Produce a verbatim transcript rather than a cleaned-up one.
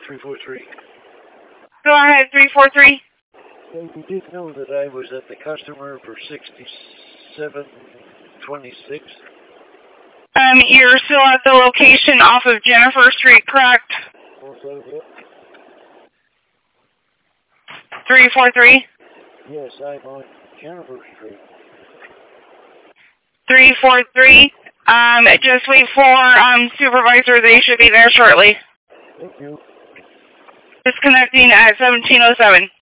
three four three. Go ahead, three four three. Yeah, you did know that I was at the customer for sixty-seven twenty-six. Um, you're still at the location off of Jennifer Street, correct? Also, yep. three four three? Yes, I'm on Jennifer Street. three four three. Um, just wait for um supervisor. They should be there shortly. Thank you. Disconnecting at seventeen oh seven.